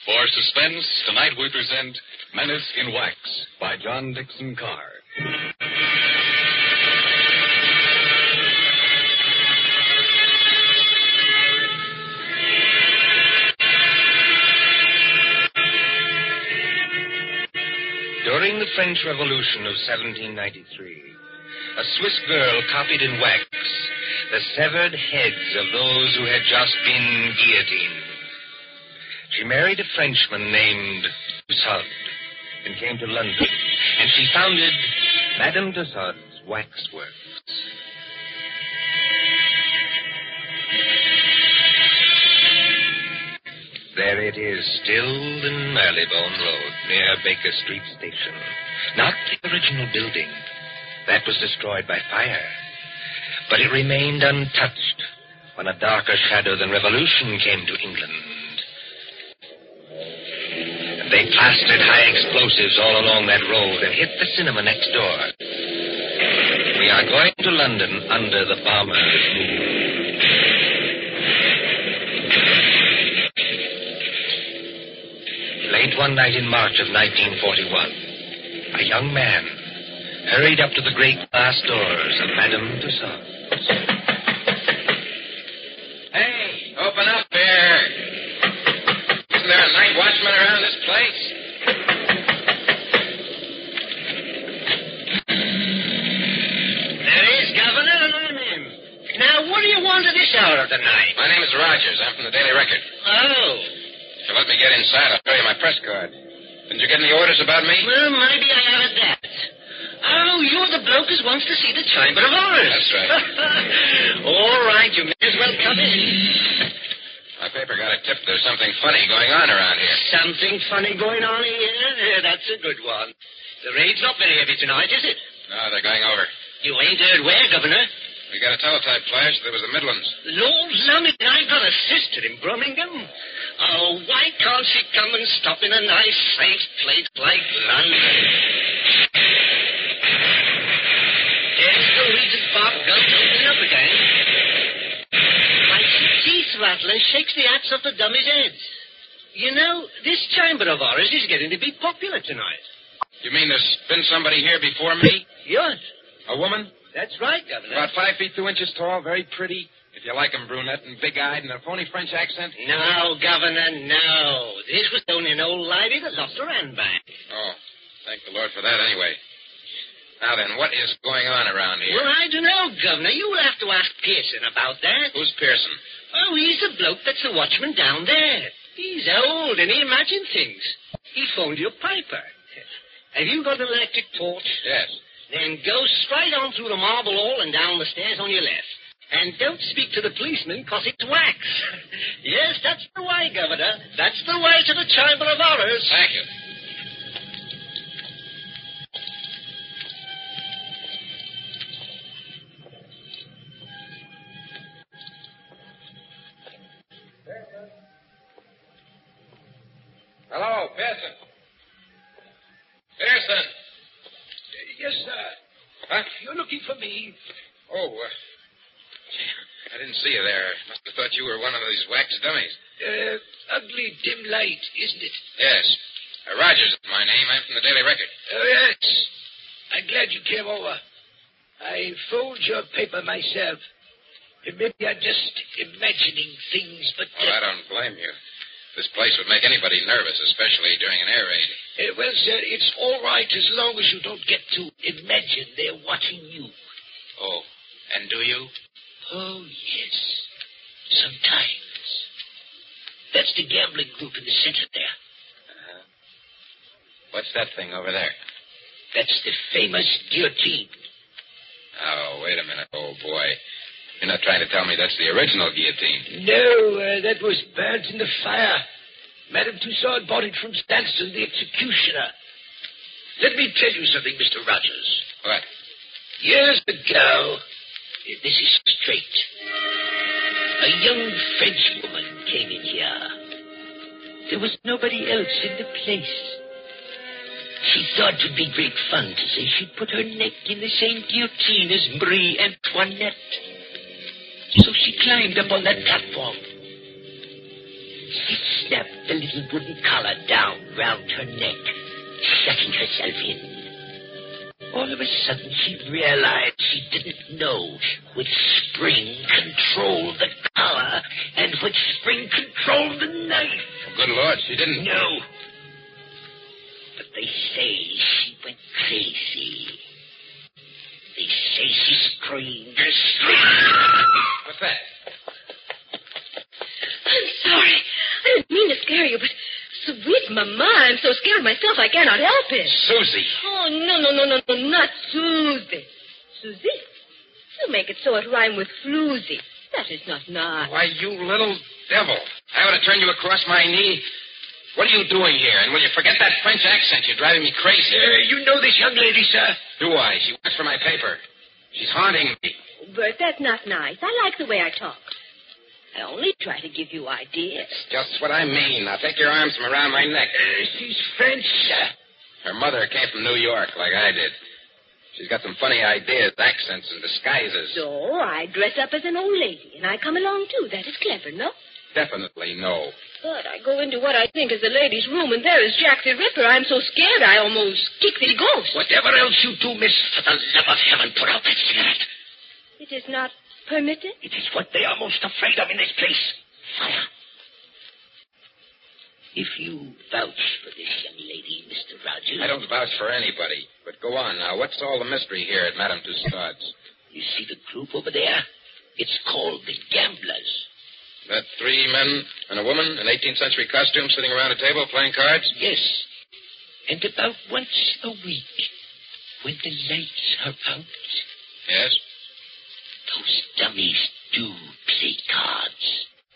For suspense, tonight we present Menace in Wax by John Dixon Carr. During the French Revolution of 1793, a Swiss girl copied in wax the severed heads of those who had just been guillotined. She married a Frenchman named Tussaud and came to London, and she founded Madame Tussaud's Waxworks. There it is, still in Marylebone Road, near Baker Street Station. Not the original building. That was destroyed by fire. But it remained untouched when a darker shadow than revolution came to England. They plastered high explosives all along that road and hit the cinema next door. We are going to London under the bomber's moon. Late one night in March of 1941, a young man hurried up to the great glass doors of Madame Tussaud's. Hey, open up there. Isn't there a night watchman around this place? There is, Governor, and I'm him. Now, what do you want at this hour of the night? My name is Rogers. I'm from the Daily Record. Oh. If you let me get inside, I'll show you my press card. Didn't you get any orders about me? Well, maybe I haven't that. Oh, you're the bloke who wants to see the Chamber of Horrors. That's right. All right, you may as well come in. My paper got a tip there's something funny going on around here. Something funny going on here? That's a good one. The raid's not very heavy tonight, is it? No, they're going over. You ain't heard where, Governor? We got a teletype flash. There was the Midlands. Lord lummy, I got a sister in Birmingham. Oh, why can't she come and stop in a nice, safe place like London? There's the Regent's Park gun opening up again. I see teeth rattle and shakes the axe off the dummy's heads. You know, this Chamber of Horrors is getting to be popular tonight. You mean there's been somebody here before me? Yes. A woman? That's right, Governor. About 5 feet 2 inches tall, very pretty. If you like 'em, brunette and big-eyed and a phony French accent. No, Governor, no. This was only an old lady that lost her handbag. Oh, thank the Lord for that anyway. Now then, what is going on around here? Well, I don't know, Governor. You'll have to ask Pearson about that. Who's Pearson? Oh, he's the bloke that's the watchman down there. He's old and he imagines things. He phoned your piper. Have you got an electric torch? Yes. Then go straight on through the marble hall and down the stairs on your left. And don't speak to the policeman, 'cause it's wax. Yes, that's the way, Governor. That's the way to the Chamber of Horrors. Thank you. Hello, Pearson. Pearson. Yes, sir. Huh? You're looking for me. Oh, I didn't see you there. Must have thought you were one of these wax dummies. Ugly dim light, isn't it? Yes. Rogers is my name. I'm from the Daily Record. Oh, yes. I'm glad you came over. I phoned your paper myself. Maybe I'm just imagining things, but... Well, I don't blame you. This place would make anybody nervous, especially during an air raid. well, sir, it's all right as long as you don't get to imagine they're watching you. Oh, and do you? Oh, yes. Sometimes. That's the gambling group in the center there. What's that thing over there? That's the famous guillotine. Oh, wait a minute, old boy. You're not trying to tell me that's the original guillotine? No, that was burnt in the fire. Madame Tussaud bought it from Stanston, the executioner. Let me tell you something, Mr. Rogers. What? Years ago, this is straight, a young French woman came in here. There was nobody else in the place. She thought it would be great fun to say she'd put her neck in the same guillotine as Marie Antoinette. So she climbed up on that platform. She snapped the little wooden collar down round her neck, shutting herself in. All of a sudden, she realized she didn't know which spring controlled the collar and which spring controlled the knife. Good Lord, she didn't. No. But they say she went crazy. They say she screamed. What's that? I'm sorry. I didn't mean to scare you, but sweet Mama, I'm so scared myself I cannot help it. Susie. Oh, no, not Susie. Susie? You make it so it rhyme with floozy. That is not nice. Why, you little devil. I ought to turn you across my knee. What are you doing here? And will you forget that French accent? You're driving me crazy. You know this young lady, sir? Do I? She works for my paper. She's haunting me. Bert, that's not nice. I like the way I talk. I only try to give you ideas. Just what I mean. Now take your arms from around my neck. She's French, sir. Her mother came from New York, like I did. She's got some funny ideas, accents, and disguises. So I dress up as an old lady, and I come along, too. That is clever, no? Definitely no. But I go into what I think is the ladies' room, and there is Jack the Ripper. I'm so scared I almost kick the ghost. Whatever else you do, miss, for the love of heaven, put out that cigarette. It is not permitted? It is what they are most afraid of in this place. Fire. If you vouch for this young lady, Mr. Rogers... I don't vouch for anybody. But go on now. What's all the mystery here at Madame Tussaud's? You see the group over there? It's called the Gamblers. That 3 men and a woman in 18th century costume sitting around a table playing cards? Yes. And about once a week, when the lights are out... Yes. Those dummies do play cards.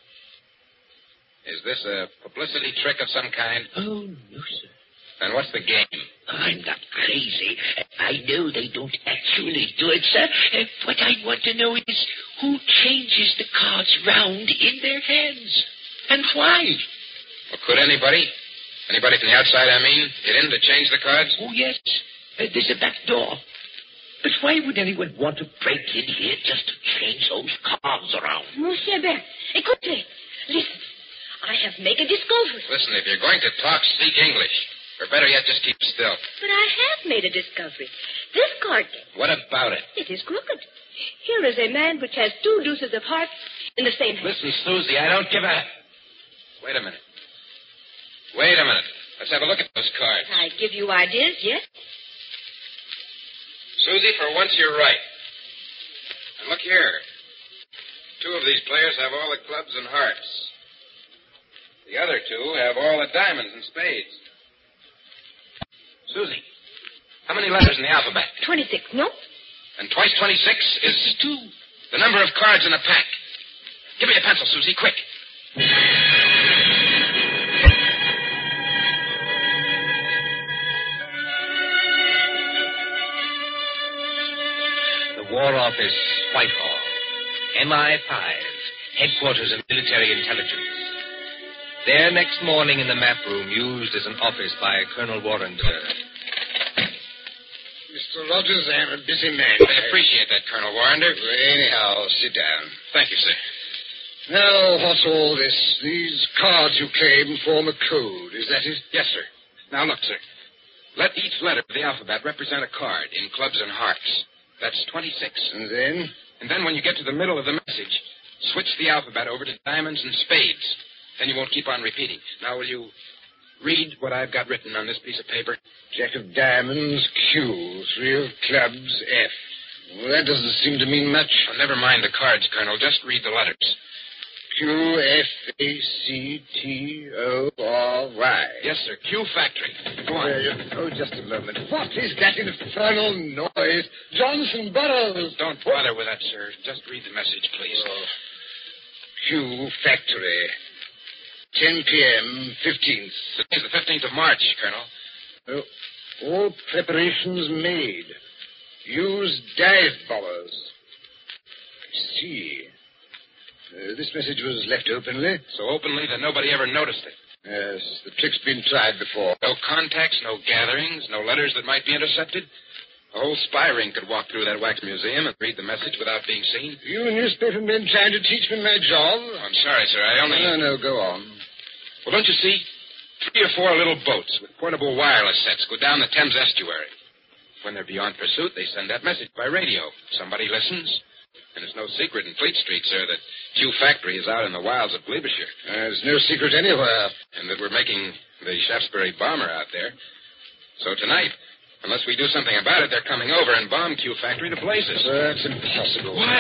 Is this a publicity trick of some kind? Oh, no, sir. Then what's the game? I'm not crazy. I know they don't actually do it, sir. What I want to know is who changes the cards round in their hands. And why? Well, could anybody? Anybody from the outside, I mean, get in to change the cards? Oh, yes. There's a back door. But why would anyone want to break in here just to change those cards around? Monsieur Bert, écoutez. Listen. I have made a discovery. Listen, if you're going to talk, speak English. Or better yet, just keep still. But I have made a discovery. This card game. What about it? It is crooked. Here is a man which has 2 deuces of hearts in the same hand. Listen, Susie, I don't give a... Wait a minute. Let's have a look at those cards. I give you ideas, yes? Susie, for once you're right. And look here. 2 of these players have all the clubs and hearts. The other 2 have all the diamonds and spades. Susie, how many letters in the alphabet? 26, no? And twice 26 is 2. The number of cards in a pack. Give me a pencil, Susie, quick. The War Office, Whitehall. MI5, Headquarters of Military Intelligence. There next morning in the map room used as an office by Colonel Warrender. Mr. Rogers, I am a busy man. I appreciate that, Colonel Warrender. Anyhow, sit down. Thank you, sir. Now, what's all this? These cards you claim form a code. Is that it? Yes, sir. Now, look, sir. Let each letter of the alphabet represent a card in clubs and hearts. That's 26. And then? And then when you get to the middle of the message, switch the alphabet over to diamonds and spades. Then you won't keep on repeating. Now, will you read what I've got written on this piece of paper? Jack of diamonds, Q. 3 of clubs, F. Well, that doesn't seem to mean much. Well, never mind the cards, Colonel. Just read the letters. Q, F, A, C, T, O, R, Y. Yes, sir. Q Factory. Go on. Just a moment. What is that infernal noise? Johnson Burroughs. Don't bother with that, sir. Just read the message, please. Q Factory. 10 p.m., 15th. Today's the 15th of March, Colonel. All preparations made. Use dive bombers. I see. This message was left openly. So openly that nobody ever noticed it. Yes, the trick's been tried before. No contacts, no gatherings, no letters that might be intercepted. A whole spy ring could walk through that wax museum and read the message without being seen. You newspaper men trying to teach me my job? I'm sorry, sir. I only... No, go on. Well, don't you see? 3 or 4 little boats with portable wireless sets go down the Thames estuary. When they're beyond pursuit, they send that message by radio. Somebody listens. And it's no secret in Fleet Street, sir, that Q Factory is out in the wilds of Gloucestershire. There's no secret anywhere. And that we're making the Shaftesbury bomber out there. So tonight, unless we do something about it, they're coming over and bomb Q Factory to blazes. That's impossible. Why?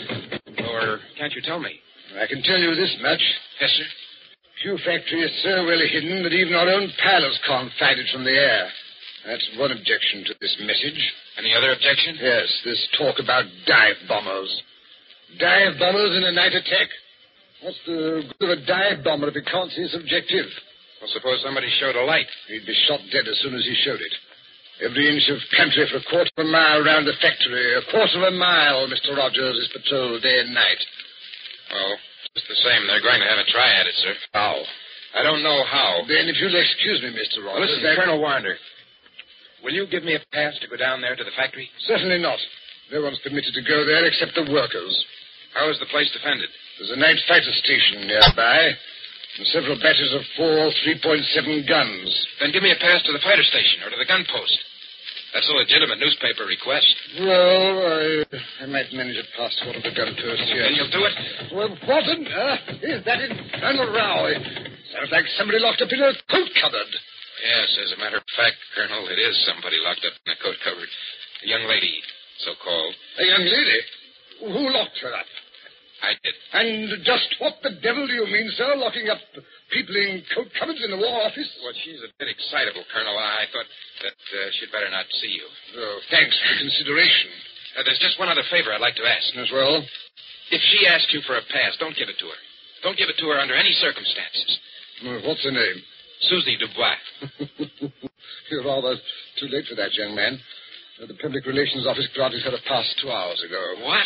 Or can't you tell me? I can tell you this much. Yes, sir. Q Factory is so well hidden that even our own pilots can't find it from the air. That's one objection to this message. Any other objection? Yes, this talk about dive bombers. Dive bombers in a night attack? What's the good of a dive bomber if he can't see his objective? Well, suppose somebody showed a light. He'd be shot dead as soon as he showed it. Every inch of country for a quarter of a mile around the factory. A quarter of a mile, Mr. Rogers, is patrolled day and night. Well, just the same, they're going to have a try at it, sir. How? I don't know how. Then, if you'll excuse me, Mr. Rogers... Listen, Colonel Warner. Will you give me a pass to go down there to the factory? Certainly not. No one's permitted to go there except the workers. How is the place defended? There's a night fighter station nearby, and several batteries of 4 3.7 guns. Then give me a pass to the fighter station or to the gun post. That's a legitimate newspaper request. Well, I might manage a pass to one of the gun posts here. Then you'll do it? Well, what on earth is that infernal row? It sounds like somebody locked up in a coat cupboard. Yes, as a matter of fact, Colonel, it is somebody locked up in a coat cupboard. A young lady, so-called. A young lady? Who locked her up? I did. And just what the devil do you mean, sir, locking up people in coat cupboards in the War Office? Well, she's a bit excitable, Colonel. I thought that she'd better not see you. Oh, thanks for the consideration. There's just one other favor I'd like to ask. As well? If she asks you for a pass, don't give it to her. Don't give it to her under any circumstances. What's her name? Susie Dubois. You're rather too late for that, young man. The Public Relations Office granted her a pass 2 hours ago. What?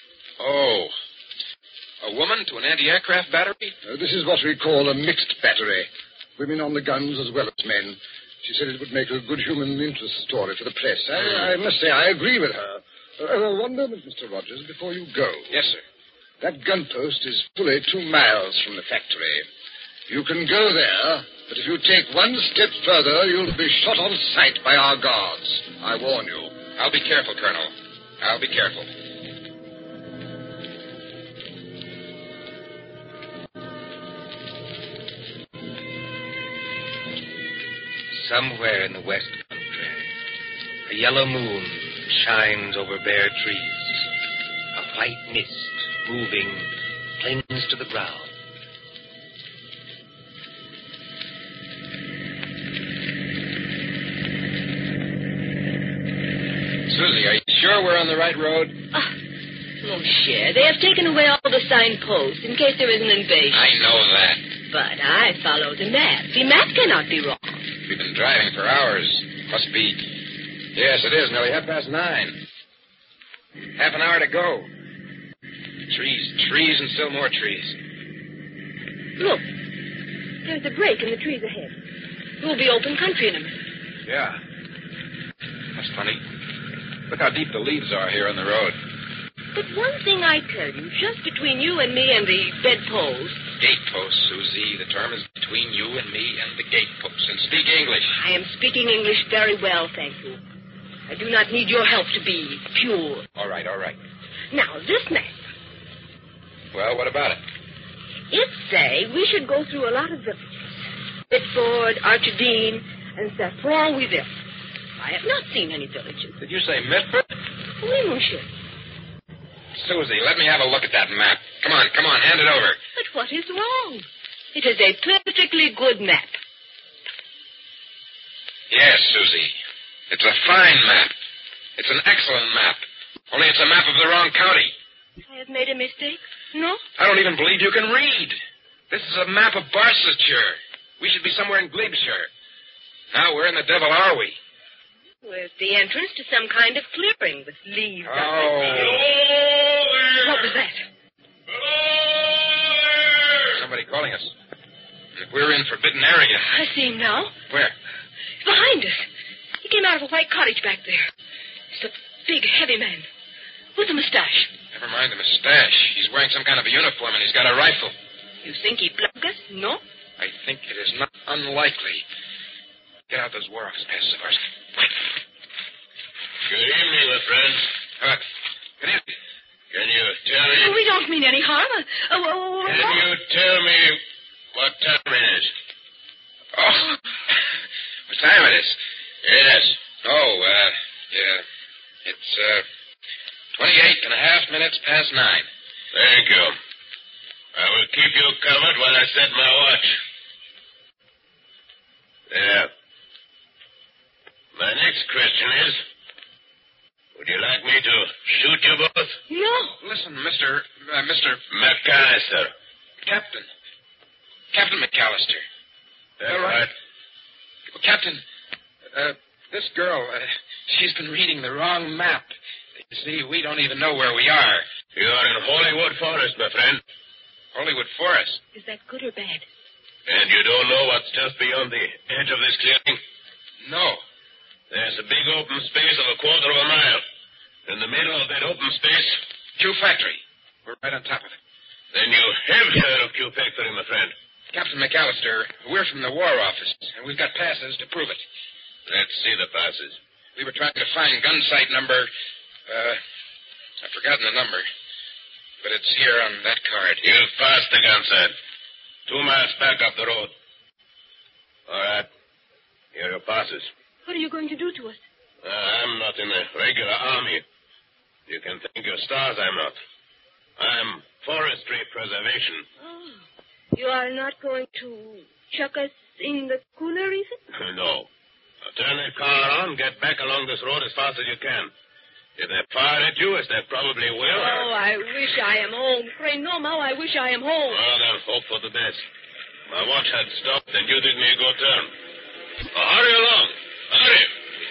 Oh. A woman to an anti-aircraft battery? This is what we call a mixed battery. Women on the guns as well as men. She said it would make a good human interest story for the press. I must say, I agree with her. One moment, Mr. Rogers, before you go. Yes, sir. That gun post is fully 2 miles from the factory. You can go there, but if you take one step further, you'll be shot on sight by our guards. I warn you. I'll be careful, Colonel. I'll be careful. Somewhere in the West Country, a yellow moon shines over bare trees. A white mist moving clings to the ground. Susie, are you sure we're on the right road? Mon cher, they have taken away all the signposts in case there is an invasion. I know that. But I follow the map. The map cannot be wrong. We've been driving for hours. Must be... Yes, it is. Nearly 9:30. Half an hour to go. Trees, and still more trees. Look, there's a break in the trees ahead. It will be open country in a minute. Yeah. That's funny. Look how deep the leaves are here on the road. But one thing I tell you, just between you and me and the bedpost... Gatepost, Susie. The term is between you and me and the gatepost. And speak English. I am speaking English very well, thank you. I do not need your help to be pure. All right. Now, this map. Well, what about it? It say we should go through a lot of villages. Bitford, Archidine, and Saffron-Wiville. I have not seen any villages. Did you say Mitford? Oui, monsieur. Susie, let me have a look at that map. Come on, hand it over. But what is wrong? It is a perfectly good map. Yes, Susie. It's a fine map. It's an excellent map. Only it's a map of the wrong county. I have made a mistake? No? I don't even believe you can read. This is a map of Barsetshire. We should be somewhere in Glebeshire. Now, where in the devil are we? With the entrance to some kind of clearing with leaves up Oh. it. What was that? Somebody calling us. We're in forbidden area. I see him now. Where? He's behind us. He came out of a white cottage back there. He's a big, heavy man with a mustache. Never mind the mustache. He's wearing some kind of a uniform, and he's got a rifle. You think he plugged us? No? I I think it is not unlikely. Get out those War Office passes of ours. Good evening, my friend. Good evening. Can you tell me... We don't mean any harm. Can you tell me what time it is? Oh, what time it is? Yes. Oh, yeah. It's, 28 and a half minutes past 9. Thank you. I will keep you covered while I set my watch. There. My next question is, would you like me to shoot you both? No. Listen, Mr. McAllister. Captain McAllister. That's right. Well, Captain, this girl, she's been reading the wrong map. You see, we don't even know where we are. You are in Hollywood Forest, my friend. Hollywood Forest. Is that good or bad? And you don't know what's just beyond the edge of this clearing? No. There's a big open space of 1/4 of a mile. In the middle of that open space... Q Factory. We're right on top of it. Then you have heard of Q Factory, my friend. Captain McAllister, we're from the War Office, and we've got passes to prove it. Let's see the passes. We were trying to find gun site number... I've forgotten the number. But it's here on that card. You've passed the gun site. 2 miles back up the road. All right. Here are your passes. What are you going to do to us? I'm not in the regular army. You can thank your stars I'm not. I'm forestry preservation. Oh. You are not going to chuck us in the cooler, even? No. Now turn that car on, get back along this road as fast as you can. If they fire at you, as they probably will... Oh, I wish I am home. Pray no, Ma, I wish I am home. Well, then hope for the best. My watch had stopped, and you did me a good turn. Hurry along. Hurry.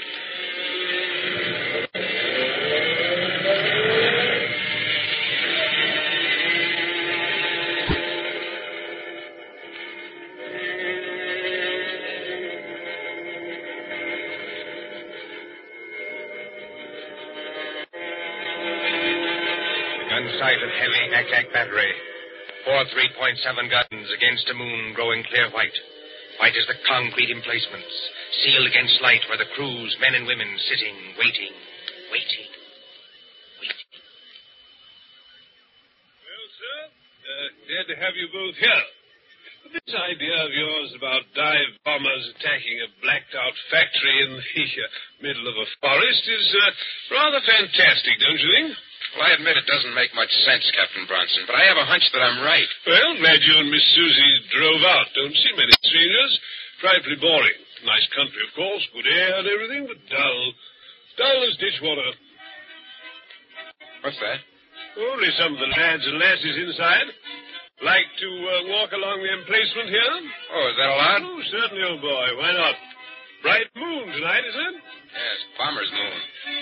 Site of heavy ack-ack battery. 4 3.7 guns against a moon growing clear white. White as the concrete emplacements, sealed against light where the crews, men and women, sitting, waiting. Well, sir, glad to have you both here. This idea of yours about dive bombers attacking a blacked-out factory in the middle of a forest is rather fantastic, don't you think? Well, I admit it doesn't make much sense, Captain Bronson, but I have a hunch that I'm right. Well, glad you and Miss Susie drove out. Don't see many strangers. Frightfully boring. Nice country, of course, good air and everything, but dull. Dull as ditch water. What's that? Only some of the lads and lasses inside. Like to walk along the emplacement here? Oh, is that allowed? Oh, certainly, old boy. Why not? Bright moon tonight, isn't it? Yes, Bomber's moon.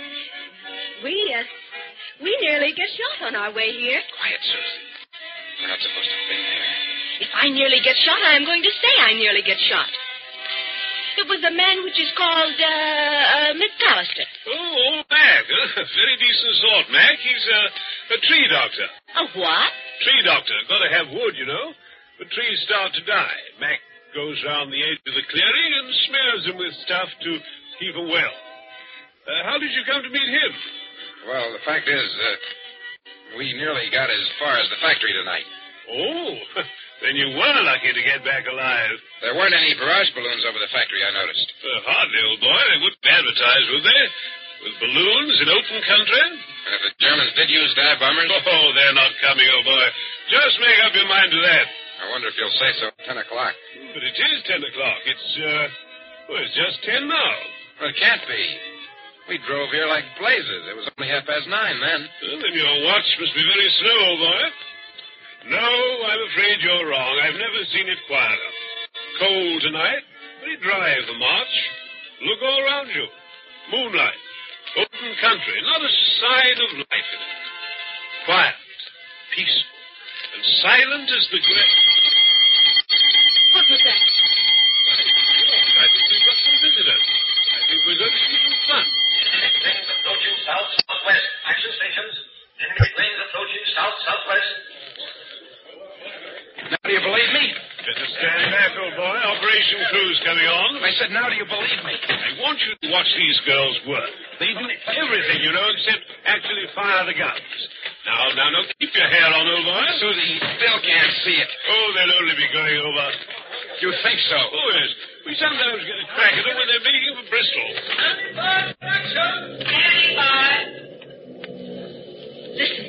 We nearly get shot on our way here. Quiet, Susie. We're not supposed to have been there. If I nearly get shot, I'm going to say I nearly get shot. It was the man which is called, McAllister. Oh, old Mac. Very decent sort, Mac. He's a tree doctor. A what? Tree doctor. Got to have wood, you know. The trees start to die. Mac goes round the edge of the clearing and smears them with stuff to keep them well. How did you come to meet him? Well, the fact is, we nearly got as far as the factory tonight. Oh, then you were lucky to get back alive. There weren't any barrage balloons over the factory, I noticed. Hardly, old boy. They wouldn't advertise, would they? With balloons in open country? And if the Germans did use dive bombers... Oh, they're not coming, old boy. Just make up your mind to that. I wonder if you'll say so at 10 o'clock. But it is 10 o'clock. It's just 10 now. Well, it can't be. We drove here like blazes. It was only 9:30 then. Well, then your watch must be very slow, old boy. No, I'm afraid you're wrong. I've never seen it quieter. Cold tonight. Very dry for March. Look all around you. Moonlight. Open country. Not a sign of life in it. Quiet. Peaceful. And silent as the great... What was that? I think we've got some visitors. I think we're going to see some fun. Planes approaching south-southwest. Action stations. Enemy planes approaching south-southwest. Now, do you believe me? Better stand back, old investigation crews coming on. I said, now do you believe me? I want you to watch these girls work. They do everything, except actually fire the guns. Now, keep your hair on, old boy. Susie, he still can't see it. Oh, they'll only be going over. You think so? Oh, yes. We sometimes get a crack at them when they're making for Bristol. Listen.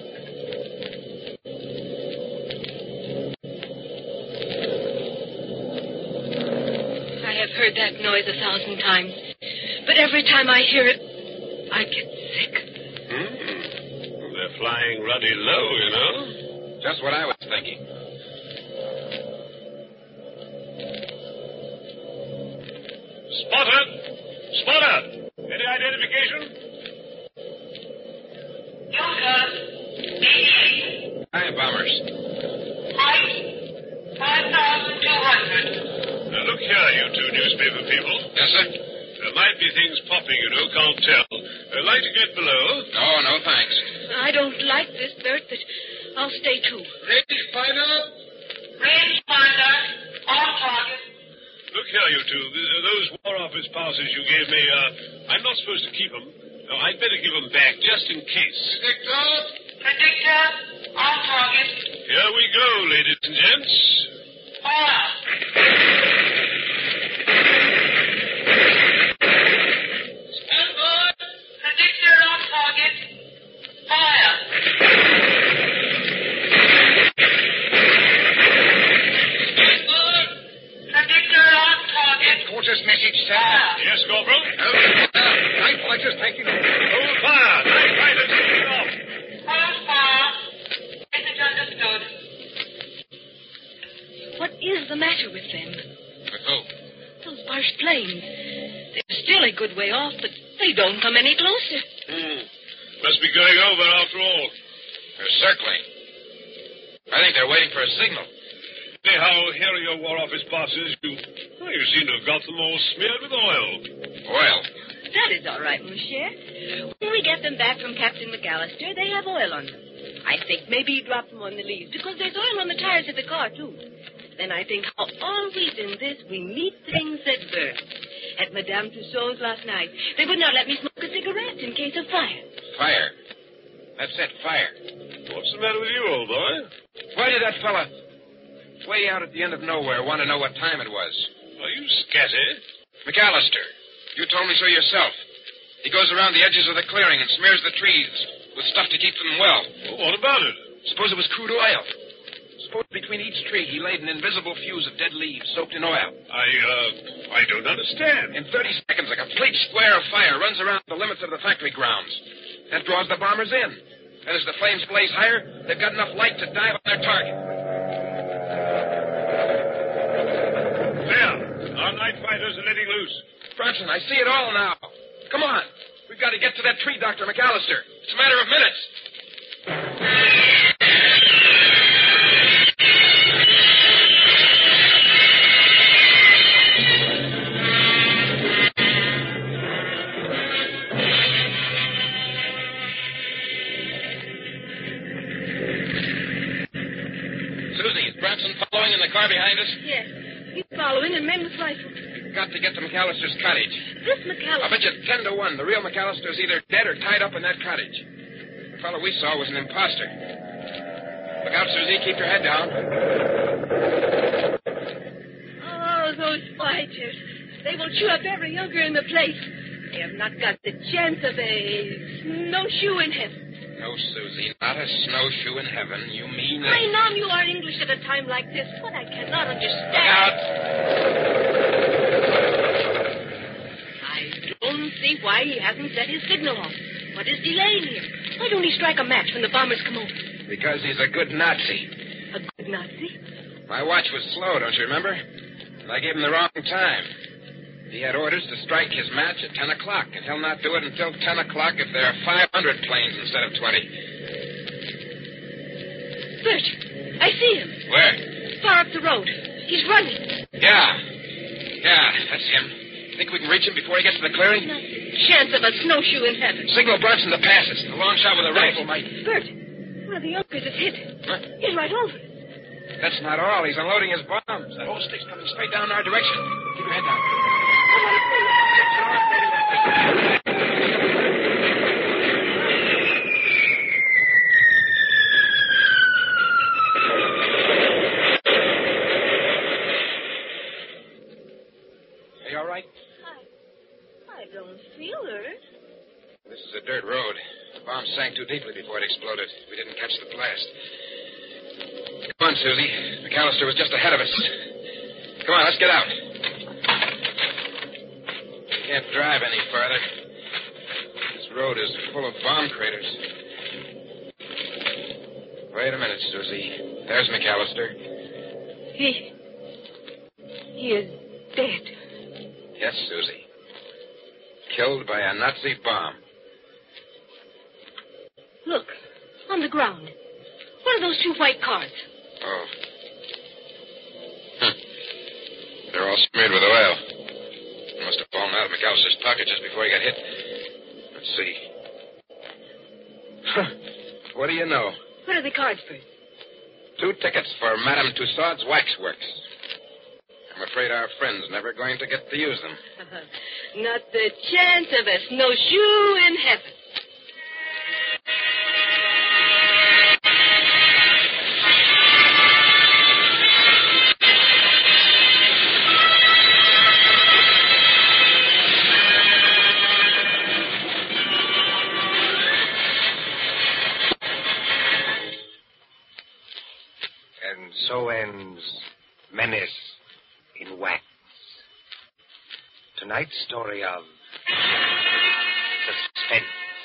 I have heard that noise 1,000 times, but every time I hear it, I get sick. They're flying ruddy low, Just what I was thinking. Spotter! Any identification? Hi, bombers. 5,200. Now, look here, you two newspaper people. Yes, sir? There might be things popping, can't tell. Like to get below? No, thanks. I don't like this, Bert, but I'll stay too. Range finder. On target. Look here, you two. Those War Office passes you gave me, I'm not supposed to keep them. No, I'd better give them back, just in case. Predictor. On target. Here we go, ladies and gents. Fire. Predictor on target. Fire. Predictor on target. Quarters message, sir. Yes, Corporal? Night fighters taking... Hold fire. Night fighters taking off. Hold fire. Message understood. What is the matter with them? With who? Those Boche planes. They're still a good way off, but they don't come any closer. Must be going over after all. They're circling. I think they're waiting for a signal. Anyhow, here are your War Office passes. You seem to have got them all smeared with oil. Oil? That is all right, monsieur. When we get them back from Captain McAllister, they have oil on them. I think maybe he dropped them on the leaves, because there's oil on the tires of the car, too. Then I think how always in this we meet things that burn. At Madame Tussauds last night, they would not let me smoke a cigarette in case of fire. Fire. That's it, fire. What's the matter with you, old boy? Why did that fella, way out at the end of nowhere, want to know what time it was? Are you scatty? McAllister, you told me so yourself. He goes around the edges of the clearing and smears the trees with stuff to keep them well. Well, what about it? Suppose it was crude oil. Suppose between each tree he laid an invisible fuse of dead leaves soaked in oil. I don't understand. In 30 seconds, a complete square of fire runs around the limits of the factory grounds. That draws the bombers in. And as the flames blaze higher, they've got enough light to dive on their target. There. Our night fighters are letting loose. Bronson, I see it all now. Come on. We've got to get to that tree, Dr. McAllister. It's a matter of minutes. Susie, is Bronson following in the car behind us? Yes. He's following and men with rifles. We've got to get to McAllister's cottage. This McAllister... I'll bet you 10 to 1 the real McAllister's either dead or tied up in that cottage. The fellow we saw was an imposter. Look out, Susie. Keep your head down. Oh, those fighters. They will chew up every yoker in the place. They have not got the chance of a snowshoe in heaven. No, Susie, not a snowshoe in heaven. You mean... I know you are English at a time like this, but I cannot understand. Look out! I don't see why he hasn't set his signal off. What is delaying him? Why don't he strike a match when the bombers come over? Because he's a good Nazi. A good Nazi? My watch was slow, don't you remember? And I gave him the wrong time. He had orders to strike his match at 10 o'clock, and he'll not do it until 10 o'clock if there are 500 planes instead of 20. Bert, I see him. Where? Far up the road. He's running. Yeah, that's him. Think we can reach him before he gets to the clearing? Not the chance of a snowshoe in heaven. Signal Bronson to pass us. A long shot with a rifle might... Bert, one of the yonkers is hit. What? He's right over. That's not all. He's unloading his bombs. That whole stick's coming straight down our direction. Keep your head down. Are you all right? I don't feel hurt. This is a dirt road. The bomb sank too deeply before it exploded. We didn't catch the blast. Come on, Susie. McAllister was just ahead of us. Come on, let's get out. We can't drive any farther. This road is full of bomb craters. Wait a minute, Susie. There's McAllister. He is dead. Yes, Susie. Killed by a Nazi bomb. Look, on the ground. What are those two white cards? Oh. They're all smeared with oil. They must have fallen out of McAllister's pocket just before he got hit. Let's see. What do you know? What are the cards for? 2 tickets for Madame Tussaud's Waxworks. I'm afraid our friend's never going to get to use them. Not the chance of a snowshoe in heaven. And so ends Menace in Wax. Tonight's story of suspense.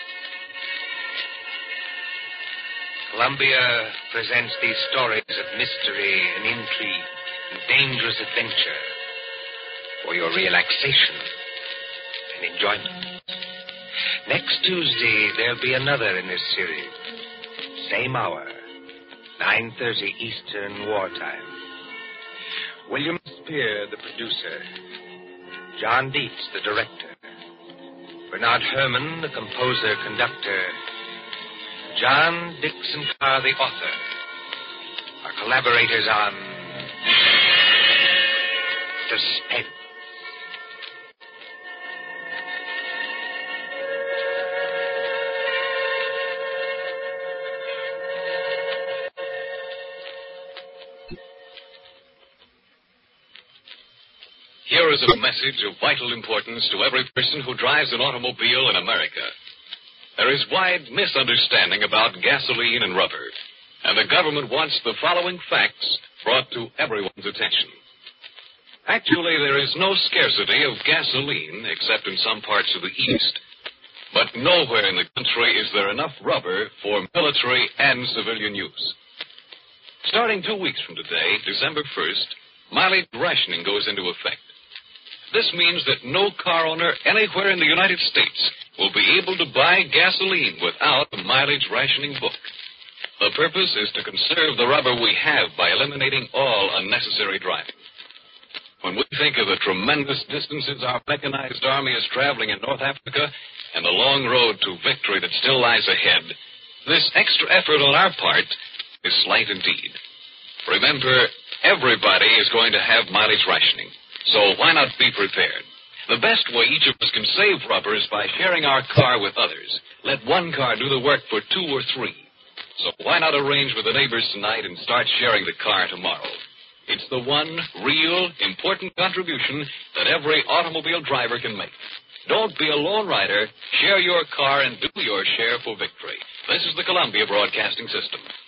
Columbia presents these stories of mystery and intrigue and dangerous adventure for your relaxation and enjoyment. Next Tuesday, there'll be another in this series. Same hour, 9:30 Eastern Wartime. William Spear, the producer. John Dietz, the director. Bernard Herrmann, the composer-conductor. John Dixon Carr, the author. Our collaborators on Suspense. Here is a message of vital importance to every person who drives an automobile in America. There is wide misunderstanding about gasoline and rubber, and the government wants the following facts brought to everyone's attention. Actually, there is no scarcity of gasoline except in some parts of the East, but nowhere in the country is there enough rubber for military and civilian use. Starting 2 weeks from today, December 1st, mileage rationing goes into effect. This means that no car owner anywhere in the United States will be able to buy gasoline without a mileage rationing book. The purpose is to conserve the rubber we have by eliminating all unnecessary driving. When we think of the tremendous distances our mechanized army is traveling in North Africa and the long road to victory that still lies ahead, this extra effort on our part is slight indeed. Remember, everybody is going to have mileage rationing. So why not be prepared? The best way each of us can save rubber is by sharing our car with others. Let one car do the work for 2 or 3. So why not arrange with the neighbors tonight and start sharing the car tomorrow? It's the one real, important contribution that every automobile driver can make. Don't be a lone rider. Share your car and do your share for victory. This is the Columbia Broadcasting System.